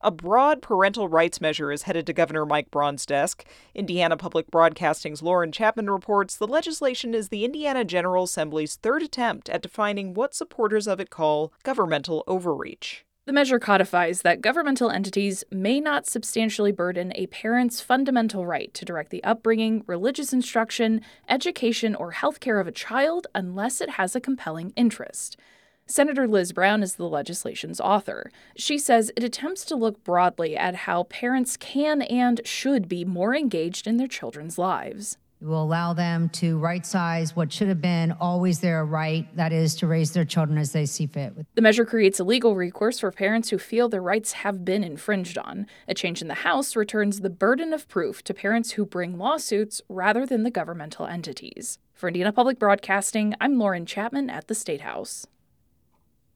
A broad parental rights measure is headed to Governor Mike Braun's desk. Indiana Public Broadcasting's Lauren Chapman reports the legislation is the Indiana General Assembly's third attempt at defining what supporters of it call governmental overreach. The measure codifies that governmental entities may not substantially burden a parent's fundamental right to direct the upbringing, religious instruction, education, or health care of a child unless it has a compelling interest. Senator Liz Brown is the legislation's author. She says it attempts to look broadly at how parents can and should be more engaged in their children's lives. It will allow them to right-size what should have been always their right, that is, to raise their children as they see fit. The measure creates a legal recourse for parents who feel their rights have been infringed on. A change in the House returns the burden of proof to parents who bring lawsuits rather than the governmental entities. For Indiana Public Broadcasting, I'm Lauren Chapman at the State House.